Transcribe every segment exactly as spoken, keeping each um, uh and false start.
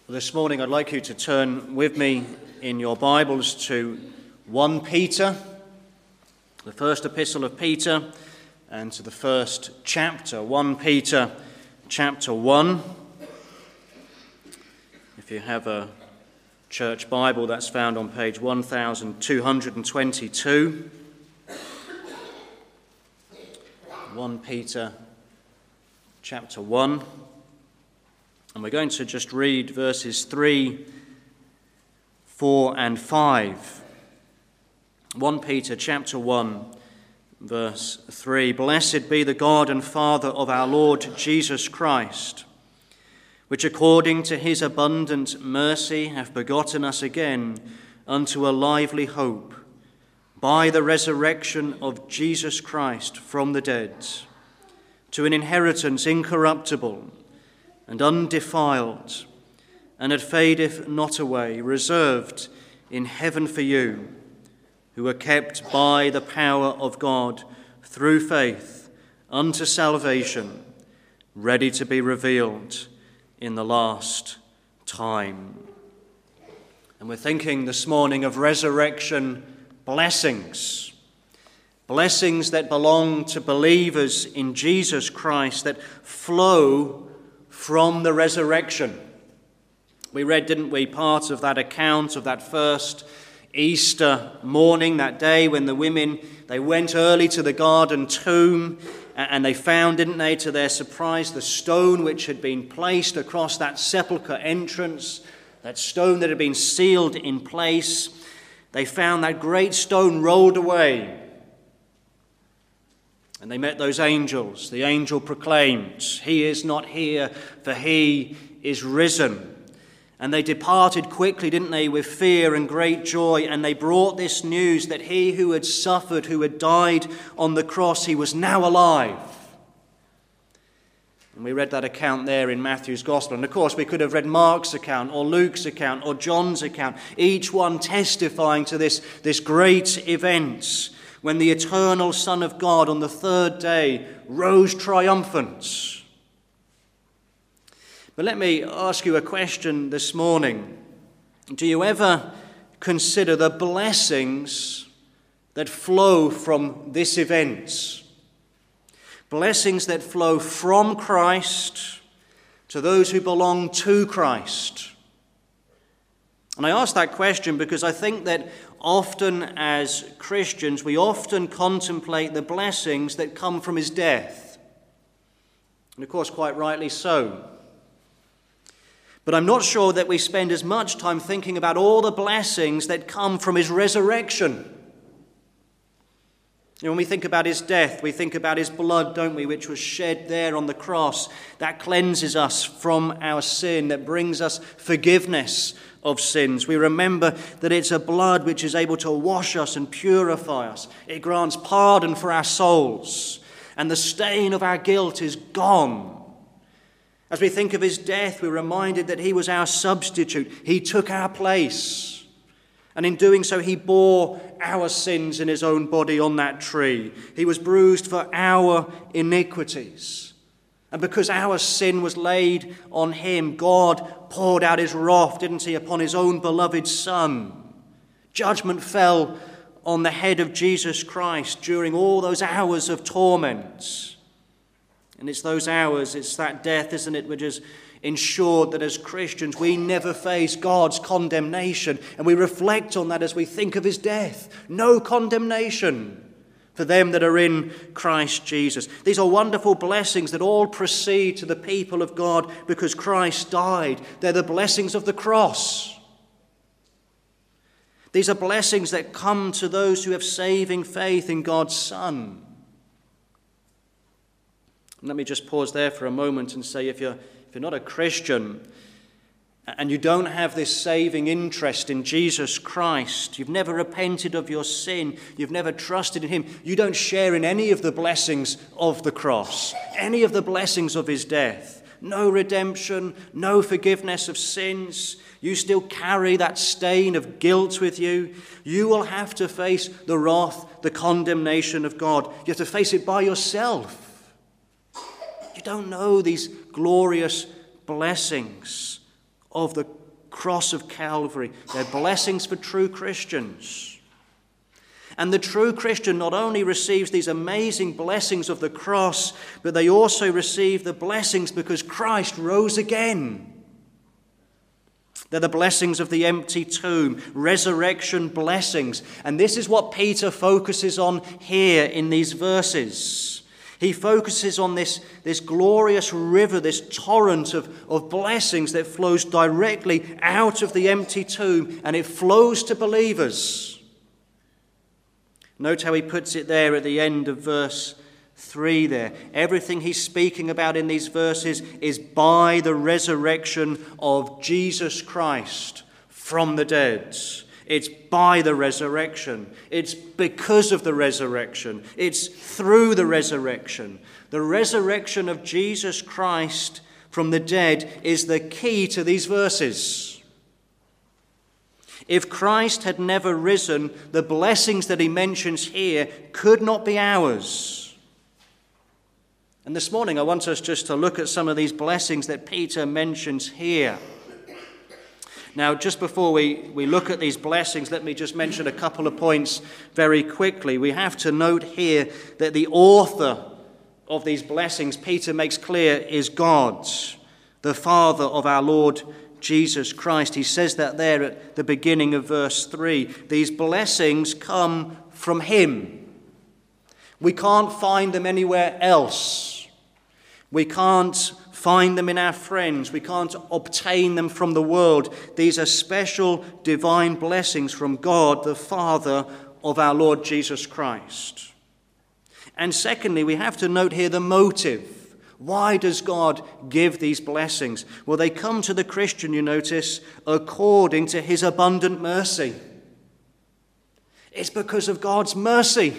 This morning I'd like you to turn with me in your Bibles to First Peter, the first epistle of Peter, and to the first chapter, First Peter chapter one. If you have a church Bible, that's found on page one thousand two hundred twenty-two. First Peter chapter one. And we're going to just read verses three, four and five. First Peter chapter one, verse three. Blessed be the God and Father of our Lord Jesus Christ, which according to his abundant mercy hath begotten us again unto a lively hope, by the resurrection of Jesus Christ from the dead, to an inheritance incorruptible and undefiled, and that fadeth not away, reserved in heaven for you, who are kept by the power of God through faith unto salvation, ready to be revealed in the last time. And we're thinking this morning of resurrection blessings. Blessings that belong to believers in Jesus Christ, that flow from the resurrection. We read, didn't we, part of that account of that first Easter morning, that day when the women, they went early to the garden tomb, and they found, didn't they, to their surprise, the stone which had been placed across that sepulchre entrance, that stone that had been sealed in place. They found that great stone rolled away. And they met those angels. The angel proclaimed, "He is not here, for he is risen." And they departed quickly, didn't they, with fear and great joy. And they brought this news that he who had suffered, who had died on the cross, he was now alive. And we read that account there in Matthew's Gospel. And of course, we could have read Mark's account or Luke's account or John's account, each one testifying to this, this great event, when the eternal Son of God on the third day rose triumphant. But let me ask you a question this morning. Do you ever consider the blessings that flow from this event? Blessings that flow from Christ to those who belong to Christ. And I ask that question because I think that often as Christians, we often contemplate the blessings that come from his death. And of course, quite rightly so. But I'm not sure that we spend as much time thinking about all the blessings that come from his resurrection. You know, when we think about his death, we think about his blood, don't we, which was shed there on the cross. That cleanses us from our sin, that brings us forgiveness of sins. We remember that it's a blood which is able to wash us and purify us. It grants pardon for our souls, and the stain of our guilt is gone. As we think of his death, we're reminded that he was our substitute. He took our place. And in doing so, he bore our sins in his own body on that tree. He was bruised for our iniquities. And because our sin was laid on him, God poured out his wrath, didn't he, upon his own beloved Son. Judgment fell on the head of Jesus Christ during all those hours of torment. And it's those hours, it's that death, isn't it, which has ensured that as Christians we never face God's condemnation. And we reflect on that as we think of his death. No condemnation for them that are in Christ Jesus. These are wonderful blessings that all proceed to the people of God because Christ died. They're the blessings of the cross. These are blessings that come to those who have saving faith in God's Son. Let me just pause there for a moment and say, if you're, if you're not a Christian and you don't have this saving interest in Jesus Christ, you've never repented of your sin, you've never trusted in him, you don't share in any of the blessings of the cross, any of the blessings of his death. No redemption, no forgiveness of sins. You still carry that stain of guilt with you. You will have to face the wrath, the condemnation of God. You have to face it by yourself. You don't know these glorious blessings of the cross of Calvary. They're blessings for true Christians. And the true Christian not only receives these amazing blessings of the cross, but they also receive the blessings because Christ rose again. They're the blessings of the empty tomb, resurrection blessings. And this is what Peter focuses on here in these verses. He focuses on this, this glorious river, this torrent of, of blessings that flows directly out of the empty tomb, and it flows to believers. Note how he puts it there at the end of verse three there. Everything he's speaking about in these verses is by the resurrection of Jesus Christ from the dead. It's by the resurrection. It's because of the resurrection. It's through the resurrection. The resurrection of Jesus Christ from the dead is the key to these verses. If Christ had never risen, the blessings that he mentions here could not be ours. And this morning I want us just to look at some of these blessings that Peter mentions here. Now, just before we, we look at these blessings, let me just mention a couple of points very quickly. We have to note here that the author of these blessings, Peter makes clear, is God, the Father of our Lord Jesus Christ. He says that there at the beginning of verse three. These blessings come from him. We can't find them anywhere else. We can't find them in our friends. We can't obtain them from the world. These are special divine blessings from God, the Father of our Lord Jesus Christ. And secondly, we have to note here the motive. Why does God give these blessings? Well, they come to the Christian, you notice, according to his abundant mercy. It's because of God's mercy.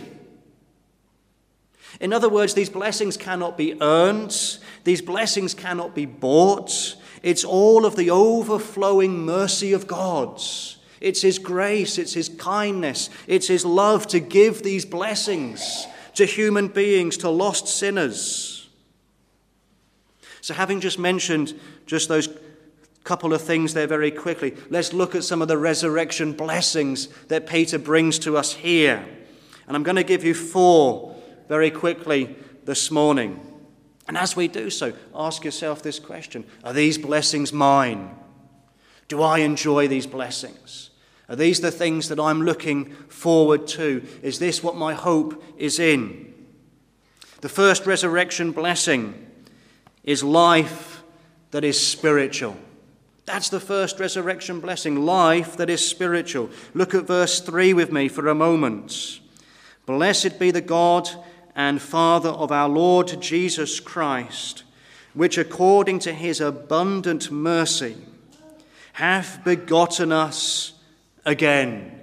In other words, these blessings cannot be earned. These blessings cannot be bought. It's all of the overflowing mercy of God. It's his grace, it's his kindness, it's his love to give these blessings to human beings, to lost sinners. So having just mentioned just those couple of things there very quickly, let's look at some of the resurrection blessings that Peter brings to us here. And I'm going to give you four very quickly this morning. And as we do so, ask yourself this question: are these blessings mine? Do I enjoy these blessings? Are these the things that I'm looking forward to? Is this what my hope is in? The first resurrection blessing is life that is spiritual. That's the first resurrection blessing, life that is spiritual. Look at verse three with me for a moment. Blessed be the God and Father of our Lord Jesus Christ, which according to his abundant mercy hath begotten us again.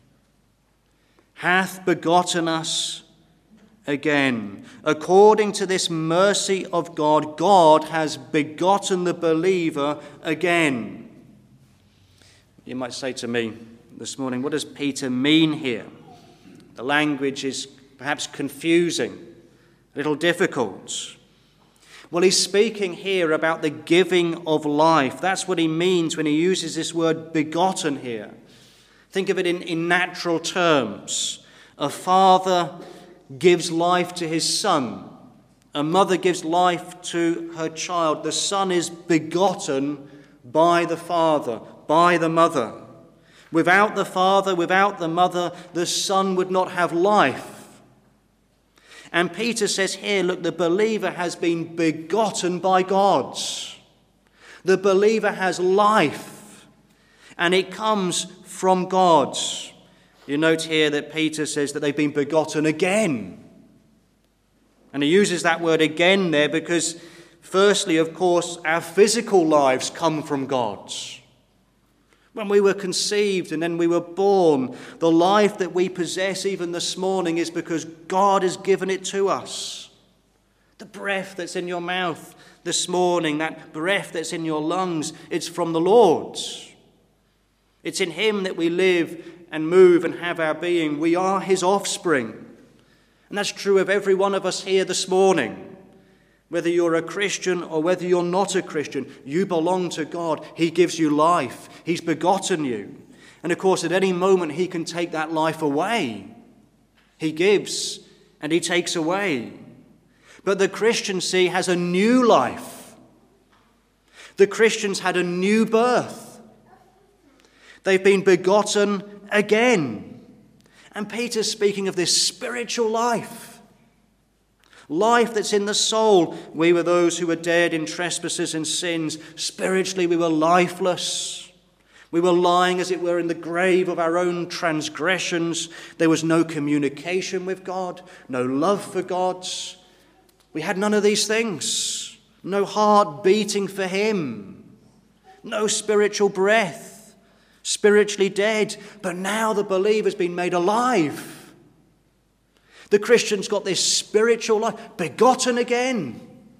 Hath begotten us again. According to this mercy of God, God has begotten the believer again. You might say to me this morning, what does Peter mean here? The language is perhaps confusing, a little difficult. Well, he's speaking here about the giving of life. That's what he means when he uses this word begotten here. Think of it in, in natural terms. A father gives life to his son. A mother gives life to her child. The son is begotten by the father, by the mother. Without the father, without the mother, the son would not have life. And Peter says here, look, the believer has been begotten by God. The believer has life, and it comes from God. You note here that Peter says that they've been begotten again. And he uses that word again there because, firstly, of course, our physical lives come from God. When we were conceived and then we were born, the life that we possess even this morning is because God has given it to us. The breath that's in your mouth this morning, that breath that's in your lungs, it's from the Lord. It's in him that we live and move and have our being. We are his offspring. And that's true of every one of us here this morning. Whether you're a Christian or whether you're not a Christian, you belong to God. He gives you life. He's begotten you. And of course, at any moment, he can take that life away. He gives and he takes away. But the Christian, see, has a new life. The Christians had a new birth. They've been begotten again. And Peter's speaking of this spiritual life. Life that's in the soul. We were those who were dead in trespasses and sins. Spiritually, we were lifeless. We were lying, as it were, in the grave of our own transgressions. There was no communication with God, no love for God. We had none of these things. No heart beating for him. No spiritual breath. Spiritually dead. But now the believer's been made alive. The Christian's got this spiritual life, begotten again.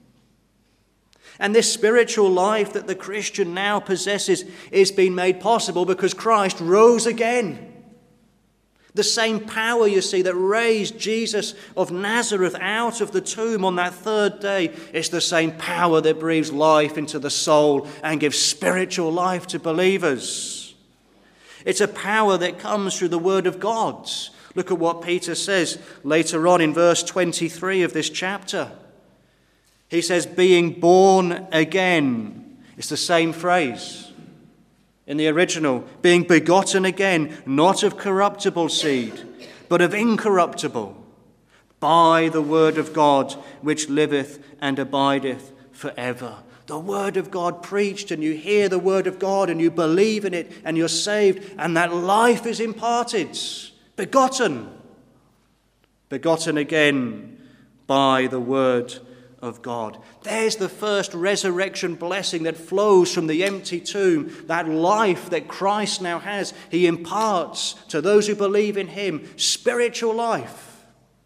And this spiritual life that the Christian now possesses is being made possible because Christ rose again. The same power, you see, that raised Jesus of Nazareth out of the tomb on that third day is the same power that breathes life into the soul and gives spiritual life to believers. It's a power that comes through the Word of God. Look at what Peter says later on in verse twenty-three of this chapter. He says, being born again. It's the same phrase in the original. Being begotten again, not of corruptible seed, but of incorruptible, by the word of God, which liveth and abideth forever. The word of God preached, and you hear the word of God, and you believe in it, and you're saved, and that life is imparted. Begotten. Begotten again by the word of God. There's the first resurrection blessing that flows from the empty tomb. That life that Christ now has, he imparts to those who believe in him. Spiritual life.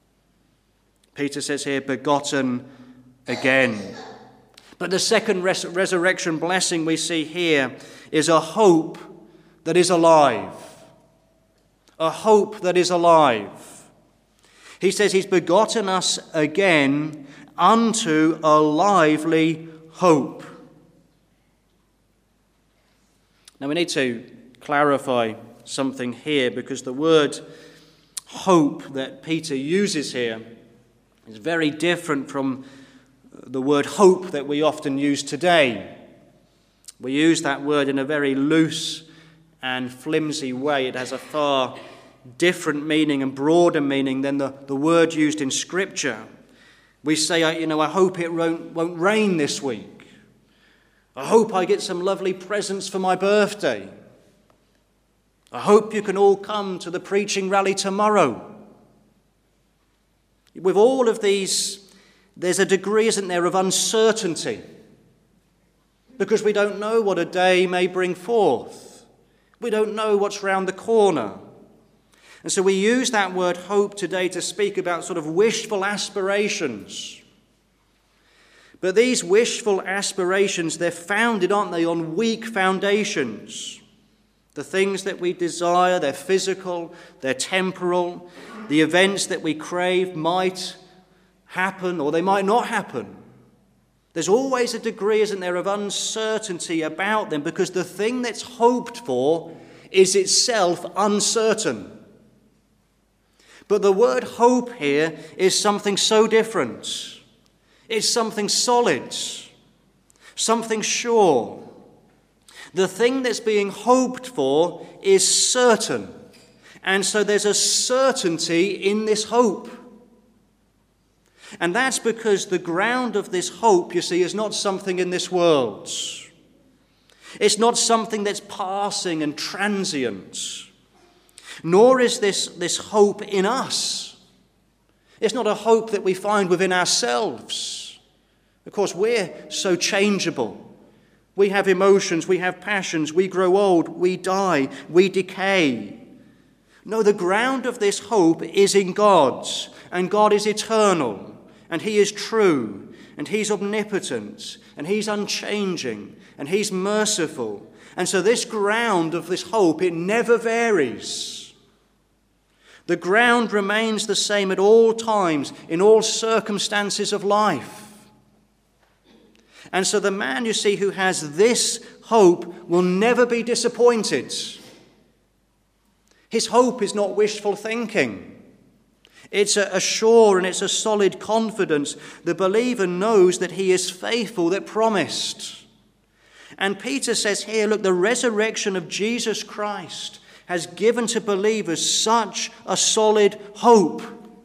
Peter says here, begotten again. But the second res- resurrection blessing we see here is a hope that is alive. A hope that is alive. He says he's begotten us again unto a lively hope. Now we need to clarify something here, because the word hope that Peter uses here is very different from the word hope that we often use today. We use that word in a very loose and flimsy way. It has a far different meaning and broader meaning than the, the word used in Scripture. We say, you know, I hope it won't, won't rain this week. I hope I get some lovely presents for my birthday. I hope you can all come to the preaching rally tomorrow. With all of these, there's a degree, isn't there, of uncertainty. Because we don't know what a day may bring forth. We don't know what's round the corner. And so we use that word hope today to speak about sort of wishful aspirations. But these wishful aspirations, they're founded, aren't they, on weak foundations. The things that we desire, they're physical, they're temporal. The events that we crave might happen or they might not happen. There's always a degree, isn't there, of uncertainty about them, because the thing that's hoped for is itself uncertain. But the word hope here is something so different. It's something solid, something sure. The thing that's being hoped for is certain. And so there's a certainty in this hope. And that's because the ground of this hope, you see, is not something in this world. It's not something that's passing and transient. Nor is this, this hope in us. It's not a hope that we find within ourselves. Of course, we're so changeable. We have emotions, we have passions, we grow old, we die, we decay. No, the ground of this hope is in God, and God is eternal, and he is true, and he's omnipotent, and he's unchanging, and he's merciful. And so this ground of this hope, it never varies. The ground remains the same at all times, in all circumstances of life. And so the man, you see, who has this hope will never be disappointed. His hope is not wishful thinking. It's a, a sure and it's a solid confidence. The believer knows that he is faithful that promised. And Peter says here, look, the resurrection of Jesus Christ has given to believers such a solid hope.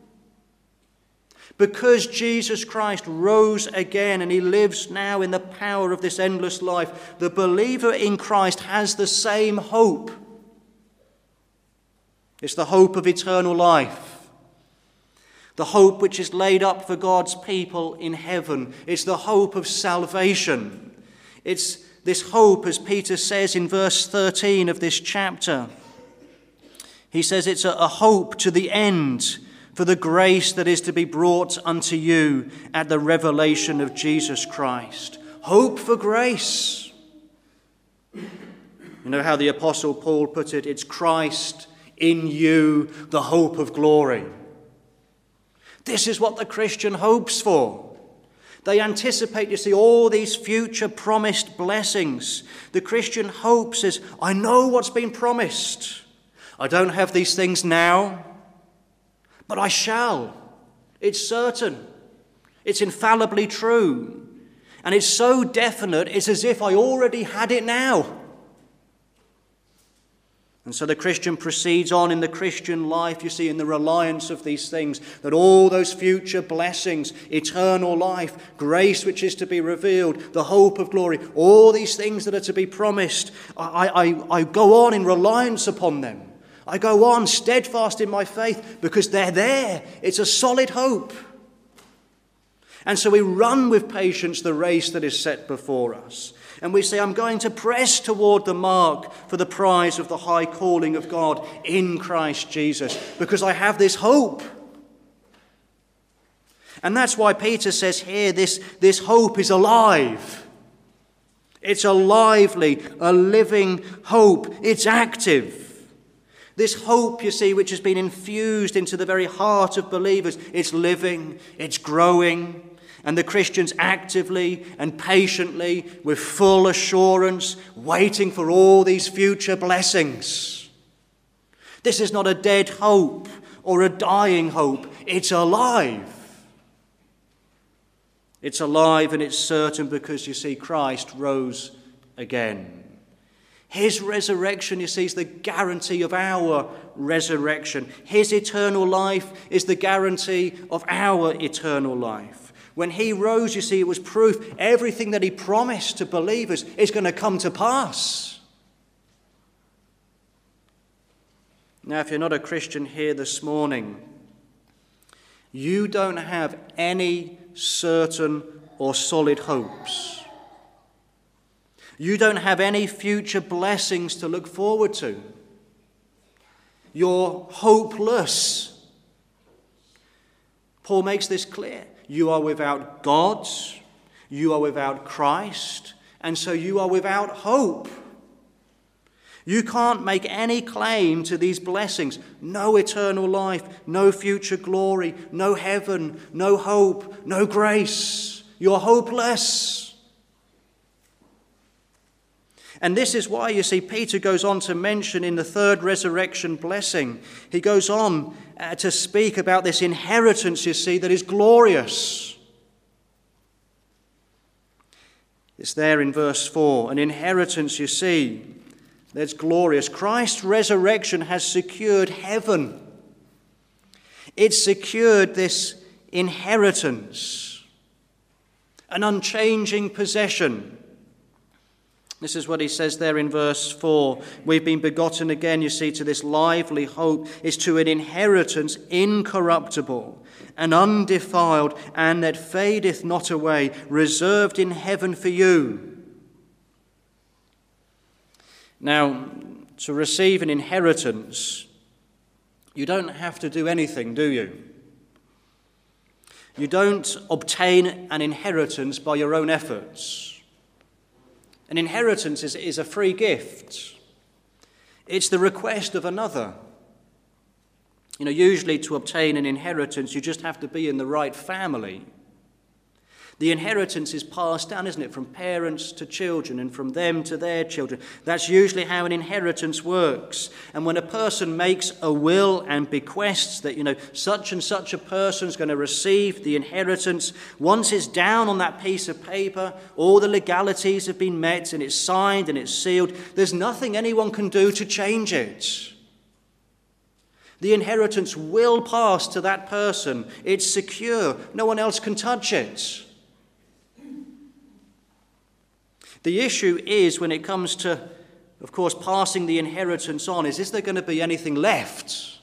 Because Jesus Christ rose again and he lives now in the power of this endless life, the believer in Christ has the same hope. It's the hope of eternal life. The hope which is laid up for God's people in heaven. It's the hope of salvation. It's this hope, as Peter says in verse thirteen of this chapter. He says it's a, a hope to the end for the grace that is to be brought unto you at the revelation of Jesus Christ. Hope for grace. You know how the Apostle Paul put it? It's Christ in you, the hope of glory. This is what the Christian hopes for. They anticipate, you see, all these future promised blessings. The Christian hopes is, I know what's been promised. I don't have these things now, but I shall. It's certain. It's infallibly true. And it's so definite, it's as if I already had it now. And so the Christian proceeds on in the Christian life, you see, in the reliance of these things, that all those future blessings, eternal life, grace which is to be revealed, the hope of glory, all these things that are to be promised, I, I, I go on in reliance upon them. I go on steadfast in my faith because they're there. It's a solid hope. And so we run with patience the race that is set before us. And we say, I'm going to press toward the mark for the prize of the high calling of God in Christ Jesus, because I have this hope. And that's why Peter says here, this, this hope is alive. It's a lively, a living hope. It's active. This hope, you see, which has been infused into the very heart of believers, it's living, it's growing. And the Christians actively and patiently, with full assurance, waiting for all these future blessings. This is not a dead hope or a dying hope. It's alive. It's alive and it's certain because, you see, Christ rose again. His resurrection, you see, is the guarantee of our resurrection. His eternal life is the guarantee of our eternal life. When he rose, you see, it was proof everything that he promised to believers is going to come to pass. Now, if you're not a Christian here this morning, you don't have any certain or solid hopes. You don't have any future blessings to look forward to. You're hopeless. Paul makes this clear. You are without God, you are without Christ, and so you are without hope. You can't make any claim to these blessings. No eternal life, no future glory, no heaven, no hope, no grace. You're hopeless. And this is why, you see, Peter goes on to mention in the third resurrection blessing, he goes on uh, to speak about this inheritance, you see, that is glorious. It's there in verse four, an inheritance, you see, that's glorious. Christ's resurrection has secured heaven. It's secured this inheritance, an unchanging possession. This is what he says there in verse four. We've been begotten again, you see, to this lively hope, is to an inheritance incorruptible and undefiled, and that fadeth not away, reserved in heaven for you. Now, to receive an inheritance, you don't have to do anything, do you? You don't obtain an inheritance by your own efforts. An inheritance is, is a free gift. It's the request of another. You know, usually to obtain an inheritance, you just have to be in the right family. The inheritance is passed down, isn't it, from parents to children and from them to their children. That's usually how an inheritance works. And when a person makes a will and bequests that, you know, such and such a person's going to receive the inheritance, once it's down on that piece of paper, all the legalities have been met and it's signed and it's sealed, there's nothing anyone can do to change it. The inheritance will pass to that person. It's secure. No one else can touch it. The issue is, when it comes to, of course, passing the inheritance on, is, is there going to be anything left?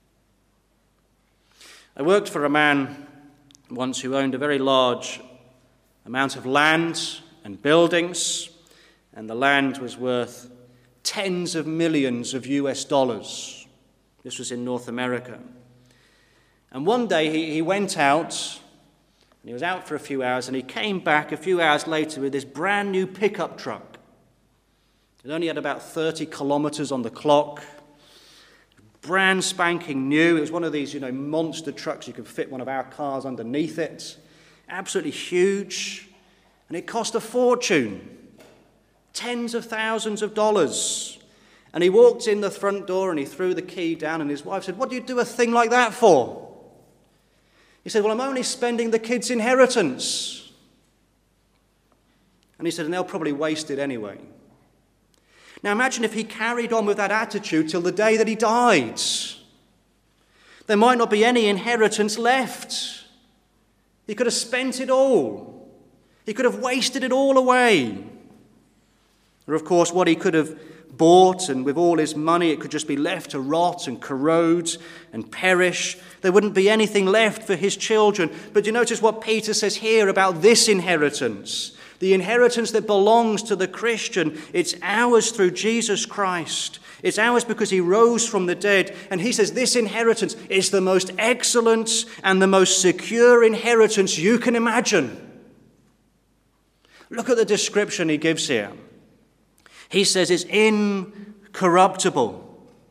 I worked for a man once who owned a very large amount of land and buildings, and the land was worth tens of millions of U S dollars. This was in North America. And one day he, he went out, and he was out for a few hours, and he came back a few hours later with this brand new pickup truck. It only had about thirty kilometers on the clock. Brand spanking new. It was one of these, you know, monster trucks. You could fit one of our cars underneath it. Absolutely huge. And it cost a fortune. Tens of thousands of dollars. And he walked in the front door and he threw the key down, and his wife said, "What do you do a thing like that for?" He said, "Well, I'm only spending the kids' inheritance." And he said, "And they'll probably waste it anyway." Now imagine if he carried on with that attitude till the day that he died. There might not be any inheritance left. He could have spent it all. He could have wasted it all away. Or, of course, what he could have bought, and with all his money, it could just be left to rot and corrode and perish. There wouldn't be anything left for his children. But you notice what Peter says here about this inheritance. The inheritance that belongs to the Christian, it's ours through Jesus Christ. It's ours because he rose from the dead. And he says this inheritance is the most excellent and the most secure inheritance you can imagine. Look at the description he gives here. He says it's incorruptible.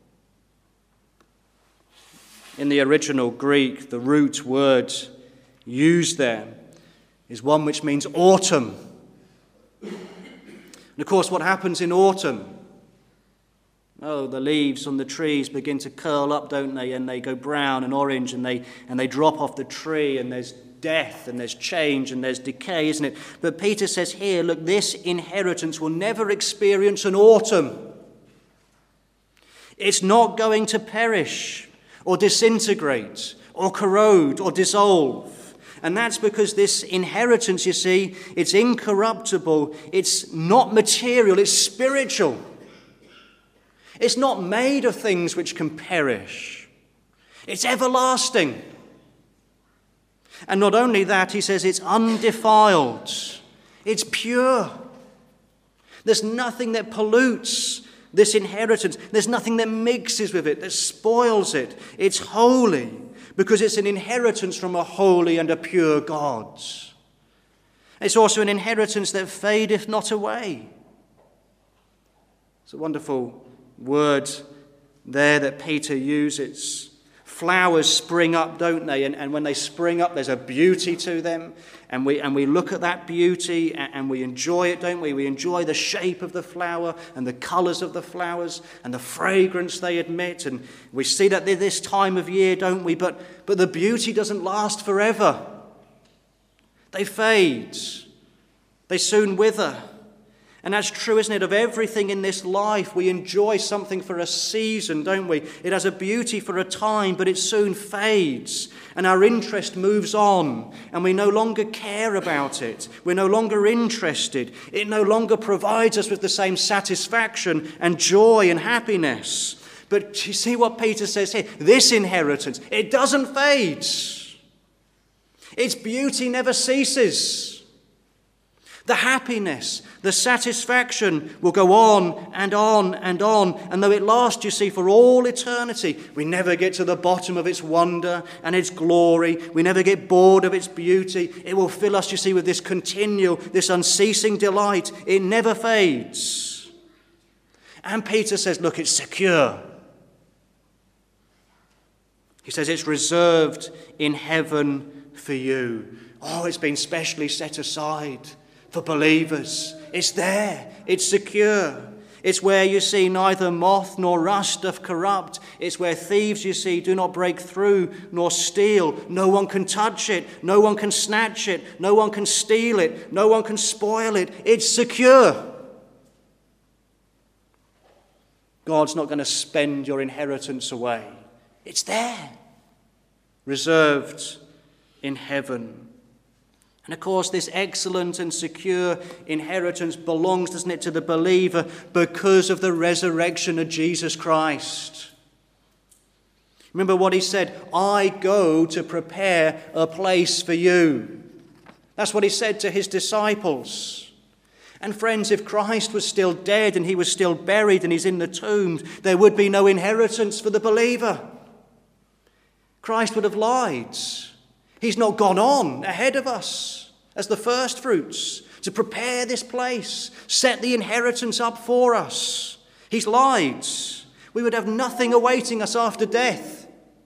In the original Greek, the root word used there is one which means autumn. And of course, what happens in autumn? Oh, the leaves on the trees begin to curl up, don't they? And they go brown and orange, and they and they drop off the tree, and there's death and there's change and there's decay, isn't it? But Peter says here, look, this inheritance will never experience an autumn. It's not going to perish or disintegrate or corrode or dissolve. And that's because this inheritance, you see, it's incorruptible. It's not material, it's spiritual. It's not made of things which can perish. It's everlasting. And not only that, he says it's undefiled. It's pure. There's nothing that pollutes this inheritance. There's nothing that mixes with it, that spoils it. It's holy because it's an inheritance from a holy and a pure God. It's also an inheritance that fadeth not away. It's a wonderful word there that Peter uses. Flowers spring up, don't they? And, and when they spring up, there's a beauty to them. And we and we look at that beauty and, and we enjoy it, don't we? We enjoy the shape of the flower and the colours of the flowers and the fragrance they emit. And we see that this time of year, don't we? But, but the beauty doesn't last forever. They fade. They soon wither. And that's true, isn't it, of everything in this life. We enjoy something for a season, don't we? It has a beauty for a time, but it soon fades. And our interest moves on, and we no longer care about it. We're no longer interested. It no longer provides us with the same satisfaction and joy and happiness. But you see what Peter says here? This inheritance, it doesn't fade. Its beauty never ceases. The happiness, the satisfaction will go on and on and on. And though it lasts, you see, for all eternity, we never get to the bottom of its wonder and its glory. We never get bored of its beauty. It will fill us, you see, with this continual, this unceasing delight. It never fades. And Peter says, look, it's secure. He says it's reserved in heaven for you. Oh, it's been specially set aside for believers. It's there. It's secure. It's where, you see, neither moth nor rust doth corrupt. It's where thieves, you see, do not break through nor steal. No one can touch it. No one can snatch it. No one can steal it. No one can spoil it. It's secure. God's not going to spend your inheritance away. It's there, reserved in heaven. And of course, this excellent and secure inheritance belongs, doesn't it, to the believer because of the resurrection of Jesus Christ. Remember what he said, I go to prepare a place for you. That's what he said to his disciples. And friends, if Christ was still dead and he was still buried and he's in the tomb, there would be no inheritance for the believer. Christ would have lied. He's not gone on ahead of us as the first fruits to prepare this place, set the inheritance up for us. He's lied. We would have nothing awaiting us after death.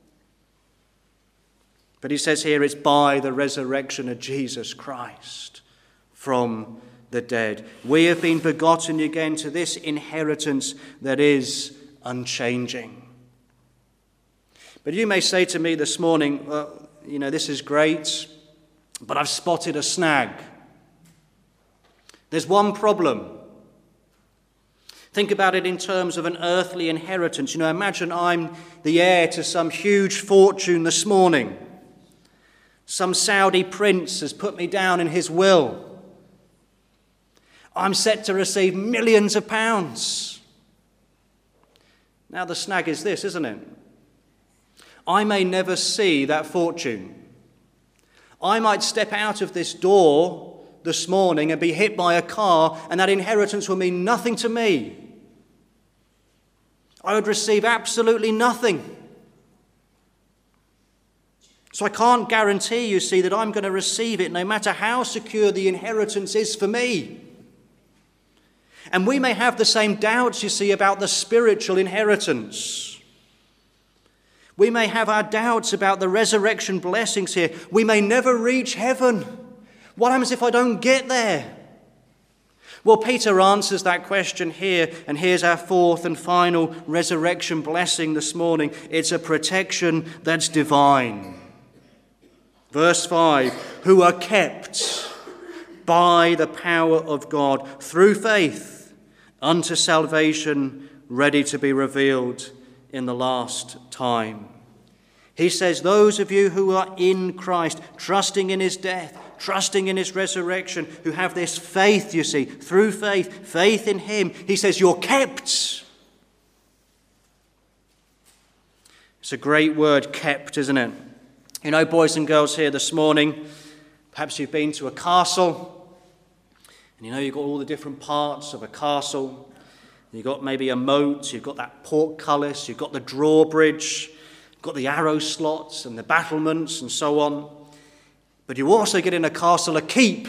But he says here it's by the resurrection of Jesus Christ from the dead. We have been begotten again to this inheritance that is unchanging. But you may say to me this morning, well, you know, this is great, but I've spotted a snag. There's one problem. Think about it in terms of an earthly inheritance. You know, imagine I'm the heir to some huge fortune this morning. Some Saudi prince has put me down in his will. I'm set to receive millions of pounds. Now the snag is this, isn't it? I may never see that fortune. I might step out of this door this morning and be hit by a car, and that inheritance will mean nothing to me. I would receive absolutely nothing. So I can't guarantee, you see, that I'm going to receive it no matter how secure the inheritance is for me. And we may have the same doubts, you see, about the spiritual inheritance. We may have our doubts about the resurrection blessings here. We may never reach heaven. What happens if I don't get there? Well, Peter answers that question here, and here's our fourth and final resurrection blessing this morning. It's a protection that's divine. Verse five, who are kept by the power of God through faith unto salvation, ready to be revealed in the last time. He says, those of you who are in Christ, trusting in his death, trusting in his resurrection, who have this faith, you see, through faith, faith in him, he says, you're kept. It's a great word, kept, isn't it? You know, boys and girls here this morning, perhaps you've been to a castle, and you know you've got all the different parts of a castle. You've got maybe a moat, you've got that portcullis, you've got the drawbridge, you've got the arrow slots and the battlements and so on. But you also get in a castle a keep.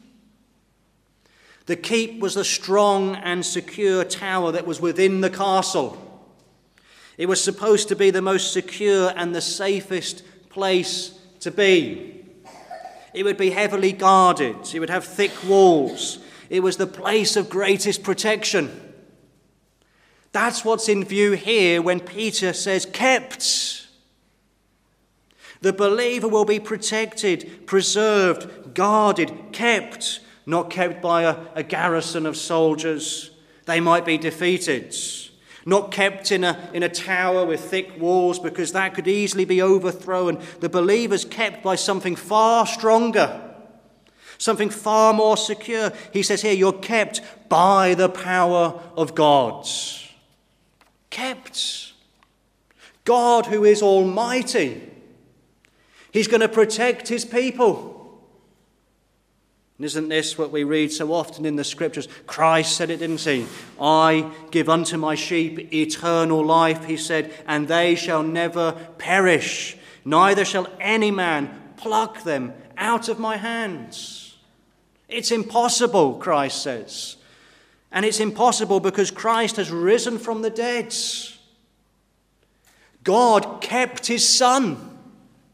The keep was the strong and secure tower that was within the castle. It was supposed to be the most secure and the safest place to be. It would be heavily guarded. It would have thick walls. It was the place of greatest protection. That's what's in view here when Peter says kept. The believer will be protected, preserved, guarded, kept, not kept by a, a garrison of soldiers. They might be defeated. Not kept in a, in a tower with thick walls, because that could easily be overthrown. The believer's kept by something far stronger, something far more secure. He says here, you're kept by the power of God. Kept. God, who is almighty, he's going to protect his people. And isn't this what we read so often in the scriptures? Christ said it, didn't he? I give unto my sheep eternal life, he said, and they shall never perish, neither shall any man pluck them out of my hands. It's impossible, Christ says. And it's impossible because Christ has risen from the dead. God kept his Son.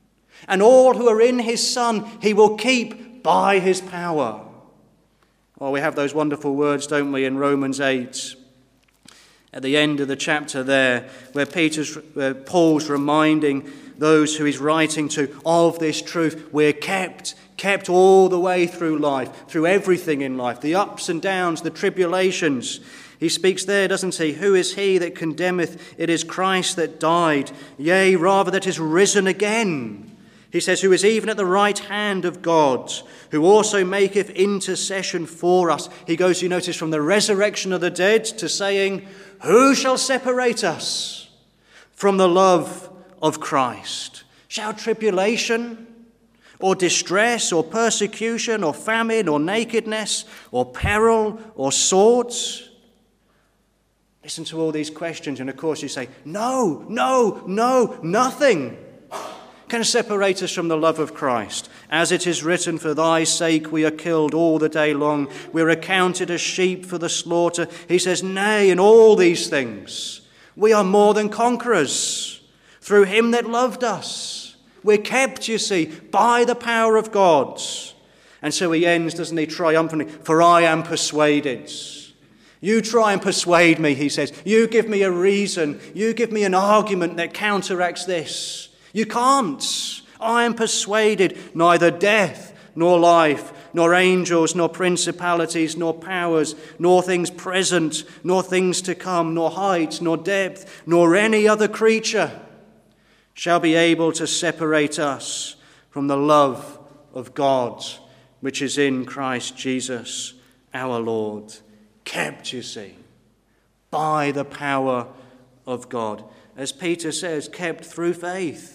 And all who are in his Son he will keep by his power. Oh, we have those wonderful words, don't we, in Romans eight. At the end of the chapter there, where Peter's, where Paul's reminding those who he's writing to of this truth. We're kept, kept all the way through life, through everything in life, the ups and downs, the tribulations. He speaks there, doesn't he? Who is he that condemneth? It is Christ that died, yea, rather that is risen again. He says, who is even at the right hand of God, who also maketh intercession for us. He goes, you notice, from the resurrection of the dead to saying, who shall separate us from the love of Christ? Shall tribulation or distress or persecution or famine or nakedness or peril or swords? Listen to all these questions, and of course you say, no, no, no, nothing can separate us from the love of Christ. As it is written, for thy sake we are killed all the day long. We're accounted as sheep for the slaughter. He says, nay, in all these things we are more than conquerors through him that loved us. We're kept, you see, by the power of God. And so he ends, doesn't he, triumphantly, for I am persuaded. You try and persuade me, he says. You give me a reason. You give me an argument that counteracts this. You can't. I am persuaded neither death nor life, nor angels, nor principalities, nor powers, nor things present, nor things to come, nor height, nor depth, nor any other creature shall be able to separate us from the love of God, which is in Christ Jesus our Lord. Kept, you see, by the power of God. As Peter says, kept through faith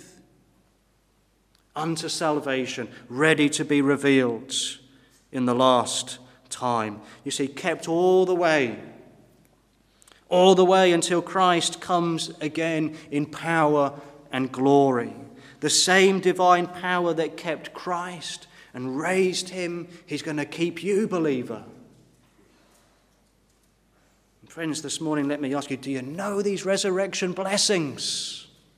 unto salvation, ready to be revealed in the last time. You see, kept all the way, all the way until Christ comes again in power and glory. The same divine power that kept Christ and raised him, he's going to keep you, believer. Friends, this morning, let me ask you, do you know these resurrection blessings?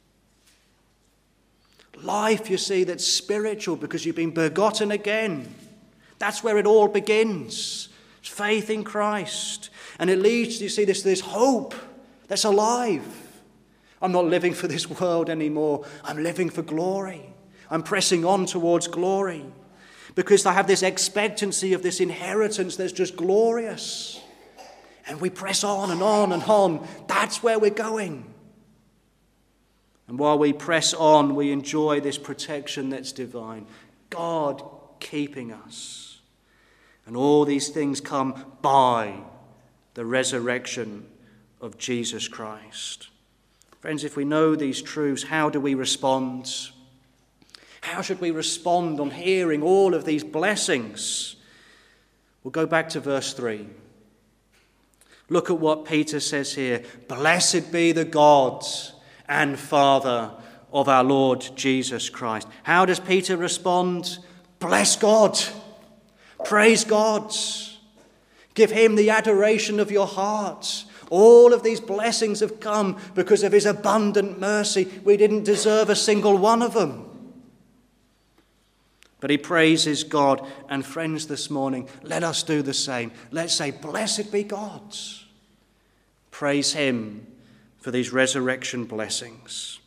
Life, you see, that's spiritual because you've been begotten again. That's where it all begins. It's faith in Christ. And it leads, you see, this, this hope that's alive. I'm not living for this world anymore. I'm living for glory. I'm pressing on towards glory because I have this expectancy of this inheritance that's just glorious. And we press on and on and on. That's where we're going. And while we press on, we enjoy this protection that's divine. God keeping us. And all these things come by the resurrection of Jesus Christ. Friends, if we know these truths, how do we respond? How should we respond on hearing all of these blessings? We'll go back to verse three. Look at what Peter says here. Blessed be the God and Father of our Lord Jesus Christ. How does Peter respond? Bless God. Praise God. Give him the adoration of your heart. All of these blessings have come because of his abundant mercy. We didn't deserve a single one of them. But he praises God. And friends, this morning, let us do the same. Let's say, blessed be God. Praise him for these resurrection blessings.